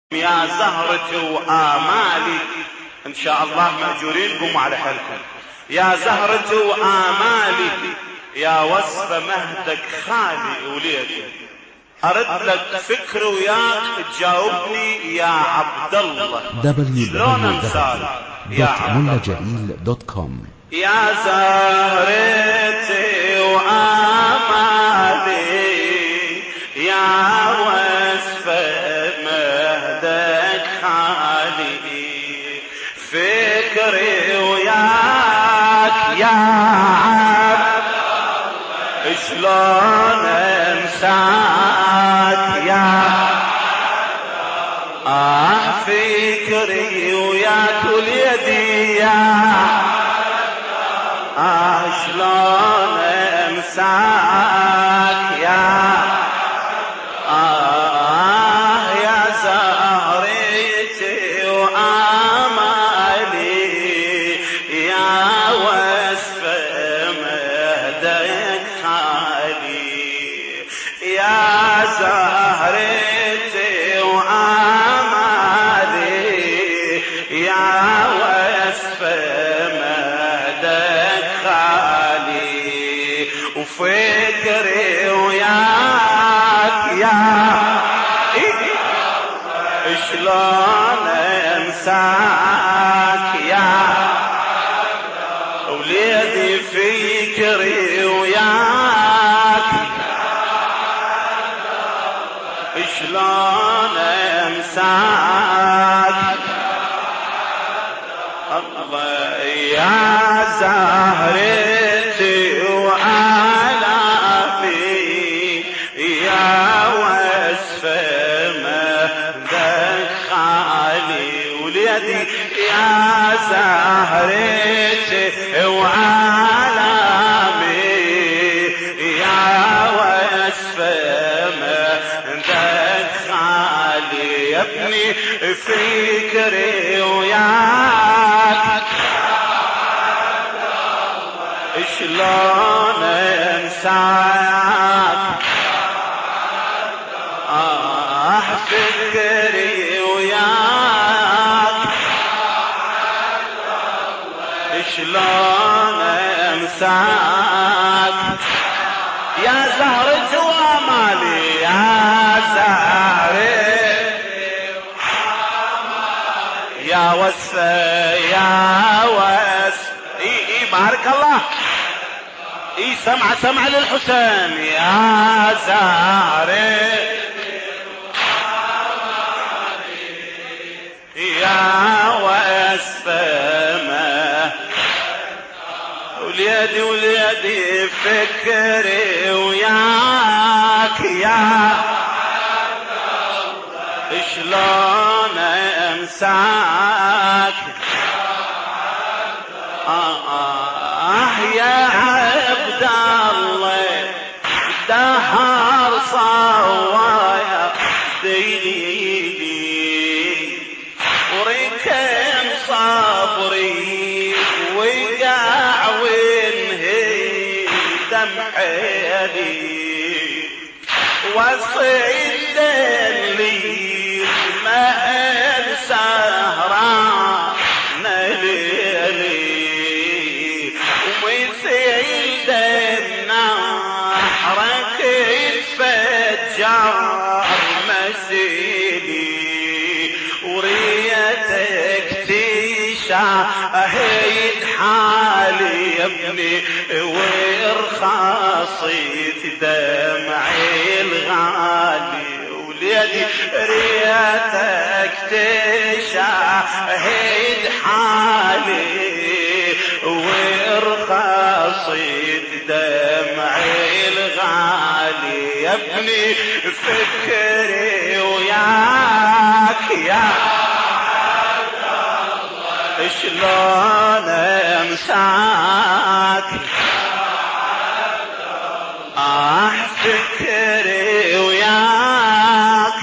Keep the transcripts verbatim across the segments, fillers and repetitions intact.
يا زهرة وآمالي إن شاء الله مأجورين، قوموا على حالكم. يا زهرة وآمالي يا وصف مهدك خالي وليدي، أرد لك فكر وياك تجاوبني يا عبد الله، شلون أمثال يا عبد الله. يا زهرتي وآمالي يا وصف مهدك خالي، فكري وياك يا عبد الله، شلون انساك يا آه فكري وياك وليدي يا آه شلون انساك يا آه يا زهرتي وآمالي يا وصف مهدك خالي، يا زهرتي وآمالي يا وصف مهدك خالي، وفكري وياك يا شلون انساك يا وليدي، فكري وياك شلون انساك الله. يا زهرتي وآلامي يا وصف مهدك خالي وليدي، يا زهرتي وآلامي يا وصف مهدك خالي، يا ابني فكري وياك شلون انساك آه فكري وياك شلون انساك يا زهرة وآمالي، يا زهرة يا وصف يا وصف اي اي بارك الله اي سمع سمع للحسين. يا زهرة يا وصف وليدي وليدي فكري وياك يا شلون انساك آه آه يا عبد الله، دهر صوايا ديني وركن صبري وقع وانهي دمعي وصيد لي ما انسى سهران ليلي ومثيل النحرك يتفجر مسيلي وريتك تشاهد حالي يا ابني وارخصيت دمعي الغالي وليدي ريتك تشاهد حالي وارخصيت دمعي الغالي يا ابني فكري وياك يا شلون انساك آه فكري وياك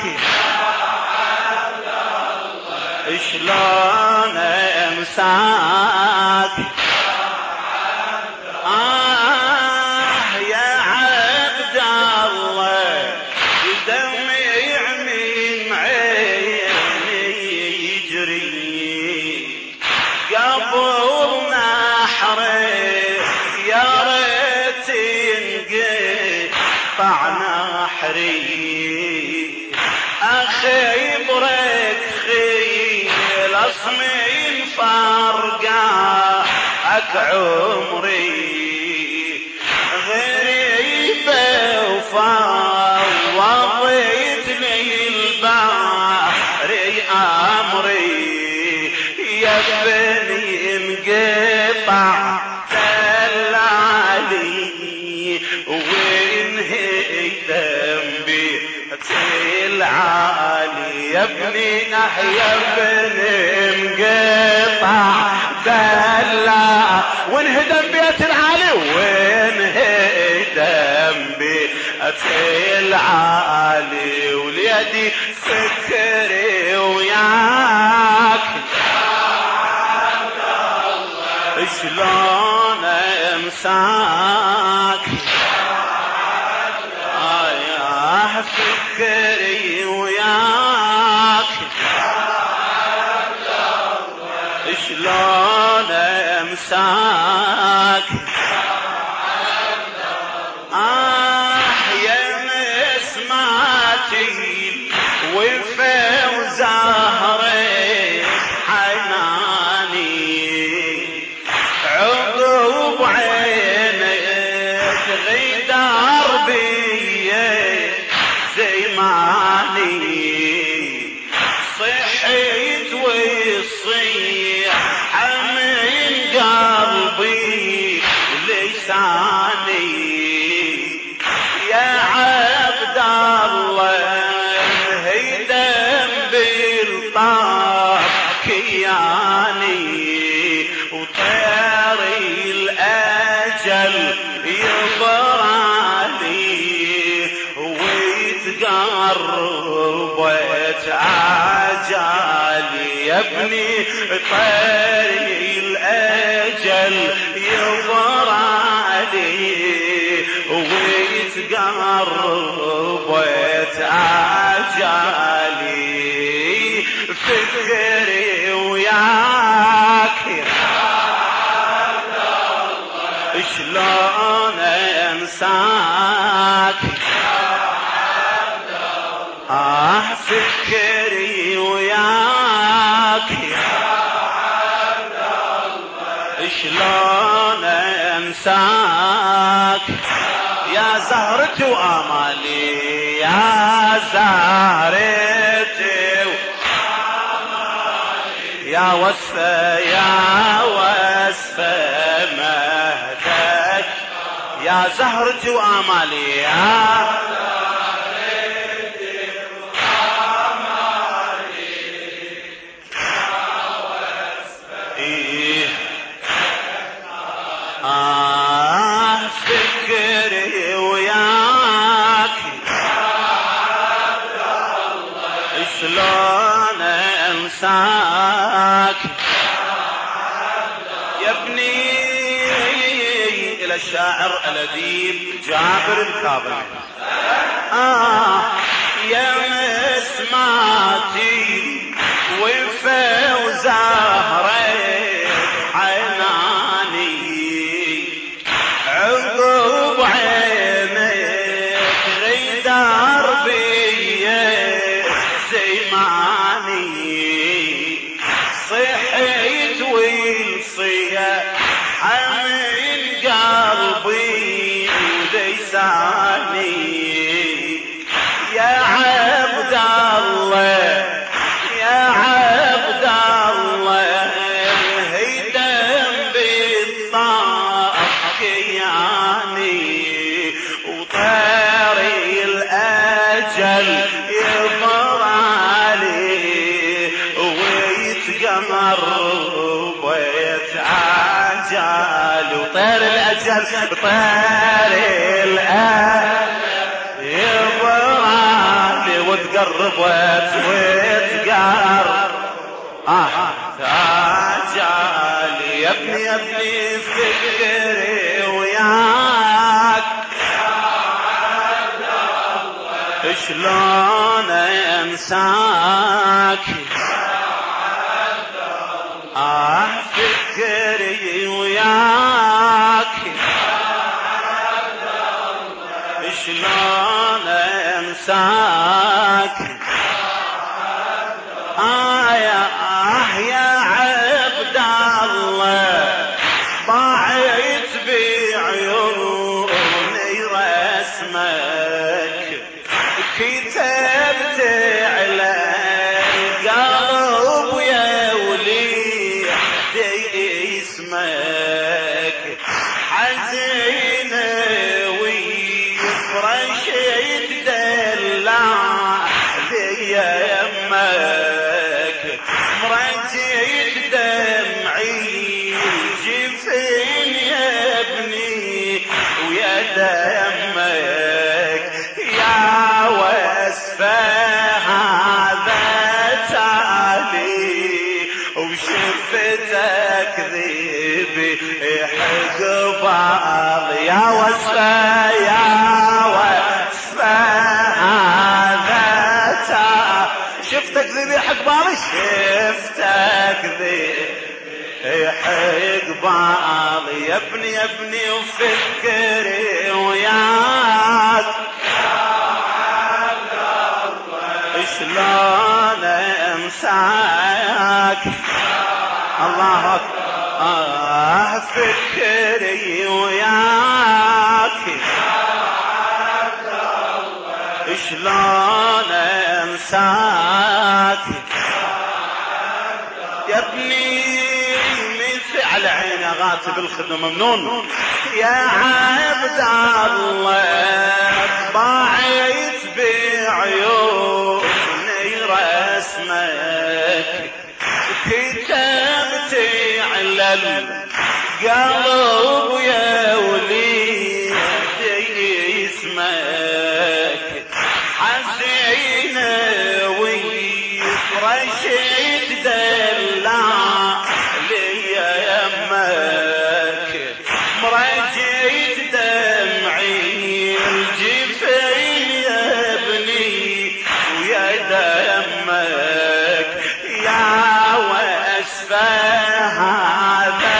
شلون انساك آه يا عبد الله دمع من عين قطعنا حري أخي بريك خيل أصمين فارقا أك عمري غريبة وفوضت لي البحر أمري يا بني انقطع دلالي وانهي ذنبي العالي يا ابني يا ابني انقطع دلالي وانهدم بيت العالي وانهدم بيت العالي وليدي فكري وياك شلون انساك يا فكري وياك شلون امساك آه يا نسماتي وفا وزهري حناني عقب عينك غدار بي زماني صحيت ويصيح من قلبي لساني يا عبد الله هيدم بالطاق كياني وطيري الأجل يبرالي ويتقربت عجالي يا ابني طيري الأجل يبرالي ويتقربت عجالي فكري وياك شلون انساك آه فكري وياك شلون انساك يا زهرة وآمالي يا زهرة وآمالي يا وصفة يا وصفة مهدك يا زهرة وآمالي يا آه فكري وياك شلون انساك يا ابني الى الشاعر الاديب جابر الكاظمي آه يا مسماتي وفا وزهري حناني عقب عينك غدار بي زماني صحيت ويصيح من قلبي ولساني يا عبد الله يا عبد الله هيدم بالطاق كياني وطيري الأجل يبرالي ويتقمر بيت عجال وطير الأجل طير الأجل يبرالي وتقربت وتقرب آه تعجالي يا ابني يا ابني فكري وياك شلون انساك آه فكري وياك شلون انساك آه يا آه يا عبد الله ضاعت بعيوني رسمك كتبت على القلب يا وليدي اسمك حزين ويفرش يتدلع لي يمك مرجيت دمعي الجفين يا ابني ويا دمك يا واسفة هذا تعالي وشفتك ذيبي حقبال يا واسفة يا واسفة هذا تعالي شفتك ذيبي حقبال شفتك ذيبي حقبال يا ابني يا ابني وفكري وياك شلون انساك الله اكبر آه فكري وياك شلون انساك يا ابني مثل على عيني غاتب الخدمة ممنون يا عبد الله ضاعت بعيوني رسمك كتبت على القلب يا وليدي اسمك حزين ويفرش يتدلع لي يمك مرجيت دمعي الجفين يا ابني ويا دمك يا واسفة هذا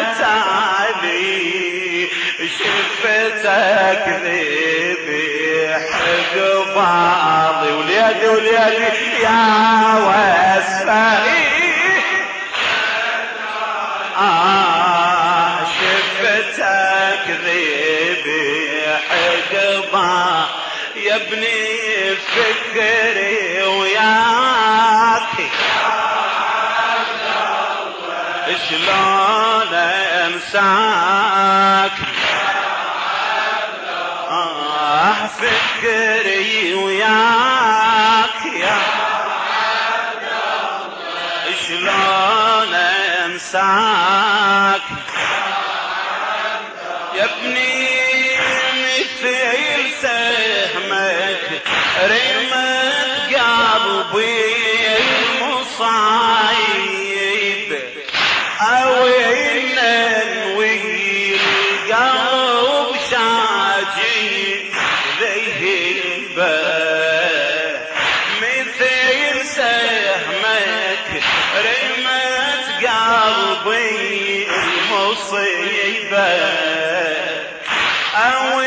تعالي شفتك ذيبي حقبالي وليدي وليدي يا واسفة آه شفتك ذيبي حقبا يا ابني فكري وياك شلون انساك آه فكري وياك يا شلون انساك يا ابني مثل سهمك رمت قلبي المصايب او ننوي القلب شاجي ذهبه مثل سهمك رمت قلبي المصيبة او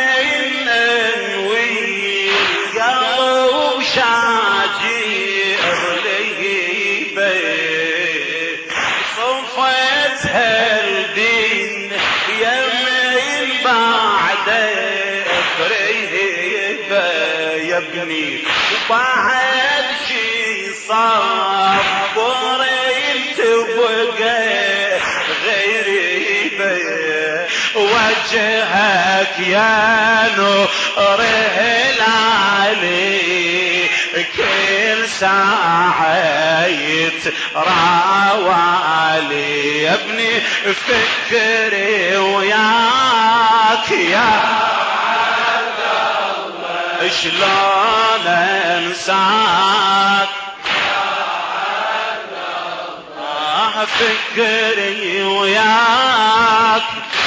ننوي القلب شاجي غليبة صفتها الدين يمين بعد قريبة يا ابني وبعد شي صار قريب تبقى غريبة وجهك يا نور هلالي كل ساعة يتراوالي يا ابني فكري وياك يا شلون انساك آه فكري وياك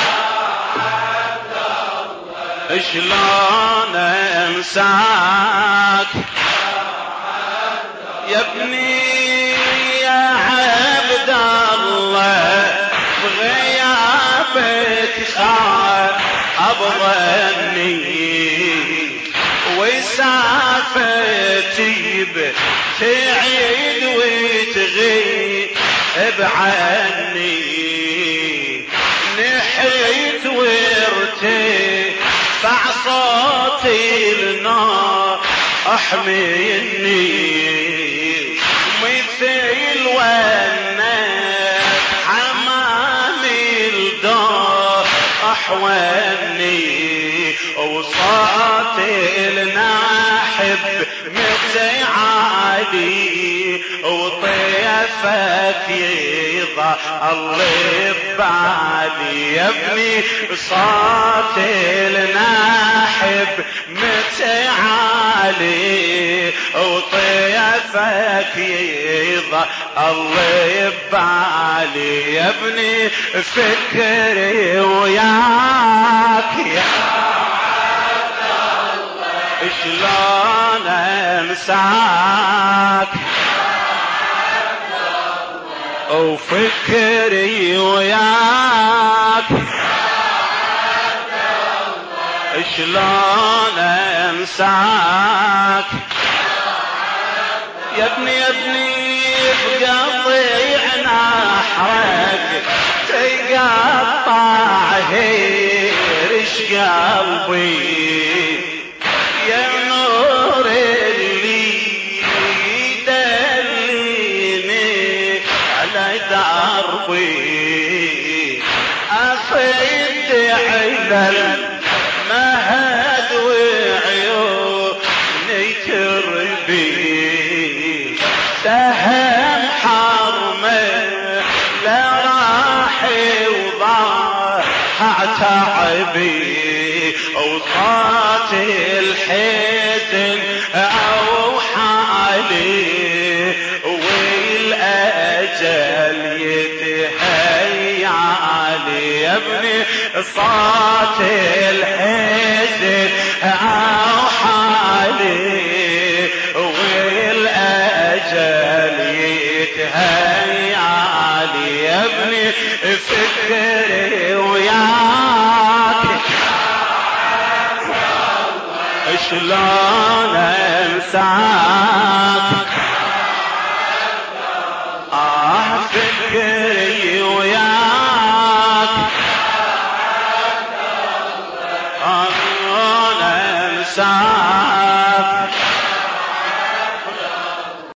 شلون انساك يا ابني يا عبد الله بغيابك خاف ابغني وسافتي تعيد وتغيب عني نحيت وارتفع صوتي النار احميني مثل والناس حمامي الدار احواني وصوت الناحب متعالي وطيفك يظل ببالي يا ابني صوت الناحب متعالي وطيفك يظل ببالي يا ابني فكري وياك يا شلون انساك وفكري وياك شلون انساك يا ابني يا ابني بقطيع نحرك تقطع هيرش قلبي يا نور اللي يدلني على دربي أصيد على المهد وعيوني تربي سهم حرمه لا راح وضاع تعبي وصات الحزن او حالي والاجل يتهيأ علي يا ابني صات الحزن او حالي والاجل يتهيأ علي يا ابني فكري وياك شلون انساك